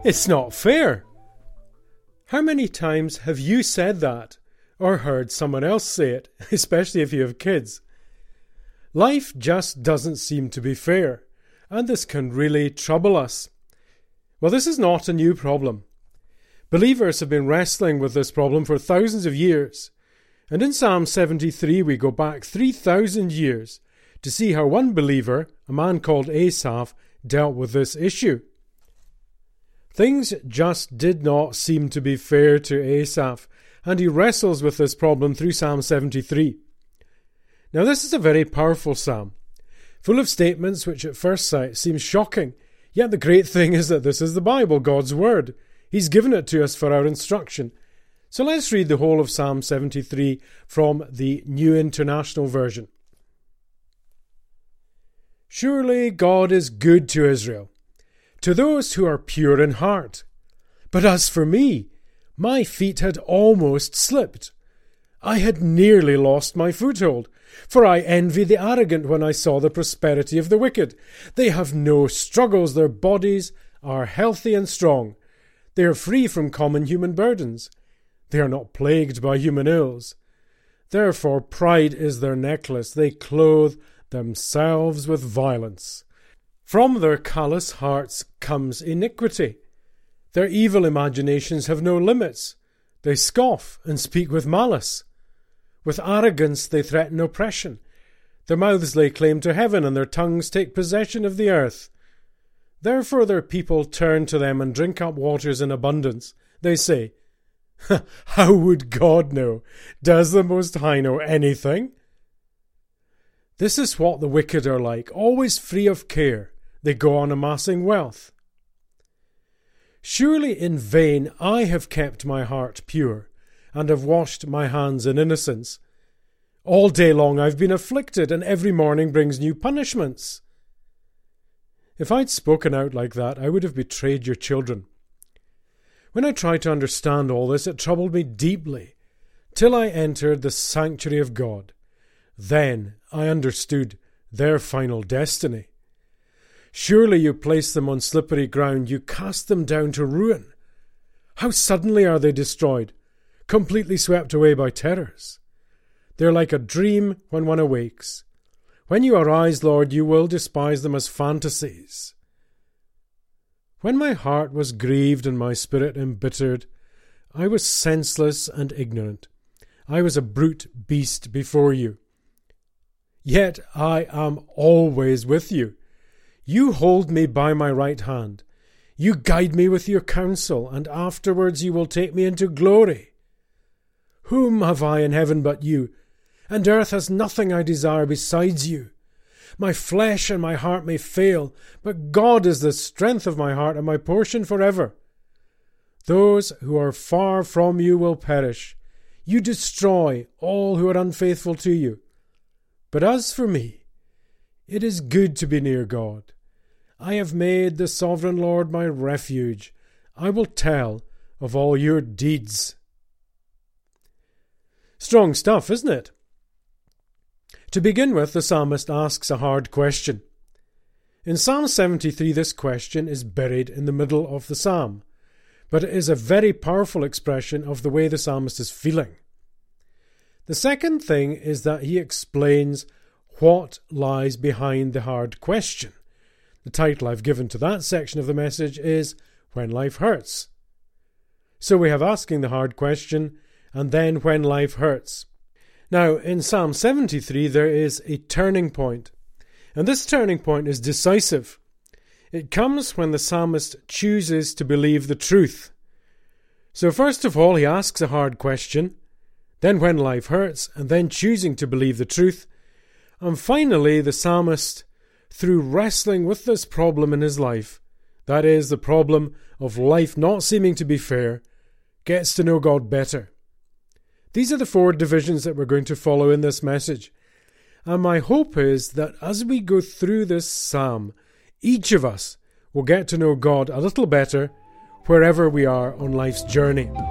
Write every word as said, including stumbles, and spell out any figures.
It's not fair. How many times have you said that, or heard someone else say it, especially if you have kids? Life just doesn't seem to be fair, and this can really trouble us. Well, this is not a new problem. Believers have been wrestling with this problem for thousands of years, and in Psalm seventy-three we go back three thousand years to see how one believer, a man called Asaph, dealt with this issue. Things just did not seem to be fair to Asaph, and he wrestles with this problem through Psalm seventy-three. Now this is a very powerful psalm, full of statements which at first sight seem shocking, yet the great thing is that this is the Bible, God's Word. He's given it to us for our instruction. So let's read the whole of Psalm seventy-three from the New International Version. Surely God is good to Israel, to those who are pure in heart. But as for me, my feet had almost slipped. I had nearly lost my foothold, for I envy the arrogant when I saw the prosperity of the wicked. They have no struggles, their bodies are healthy and strong. They are free from common human burdens. They are not plagued by human ills. Therefore pride is their necklace. They clothe themselves with violence. From their callous hearts comes iniquity. Their evil imaginations have no limits. They scoff and speak with malice. With arrogance they threaten oppression. Their mouths lay claim to heaven, and their tongues take possession of the earth. Therefore their people turn to them and drink up waters in abundance. They say, how would God know? Does the Most High know anything? This is what the wicked are like, always free of care. They go on amassing wealth. Surely in vain I have kept my heart pure, and have washed my hands in innocence. All day long I've been afflicted, and every morning brings new punishments. If I'd spoken out like that, I would have betrayed your children. When I tried to understand all this, it troubled me deeply, till I entered the sanctuary of God. Then I understood their final destiny. Surely you place them on slippery ground, you cast them down to ruin. How suddenly are they destroyed, completely swept away by terrors. They are like a dream when one awakes. When you arise, Lord, you will despise them as fantasies. When my heart was grieved and my spirit embittered, I was senseless and ignorant. I was a brute beast before you. Yet I am always with you. You hold me by my right hand. You guide me with your counsel, and afterwards you will take me into glory. Whom have I in heaven but you? And earth has nothing I desire besides you. My flesh and my heart may fail, but God is the strength of my heart and my portion forever. Those who are far from you will perish. You destroy all who are unfaithful to you. But as for me, it is good to be near God. I have made the sovereign Lord my refuge. I will tell of all your deeds. Strong stuff, isn't it? To begin with, the psalmist asks a hard question. In Psalm seventy-three, this question is buried in the middle of the psalm, but it is a very powerful expression of the way the psalmist is feeling. The second thing is that he explains what lies behind the hard question. The title I've given to that section of the message is When Life Hurts. So we have asking the hard question, and then when life hurts. Now, in Psalm seventy-three, there is a turning point, and this turning point is decisive. It comes when the psalmist chooses to believe the truth. So first of all, he asks a hard question, then when life hurts, and then choosing to believe the truth, and finally, the psalmist, through wrestling with this problem in his life, that is, the problem of life not seeming to be fair, gets to know God better. These are the four divisions that we're going to follow in this message. And my hope is that as we go through this psalm, each of us will get to know God a little better wherever we are on life's journey.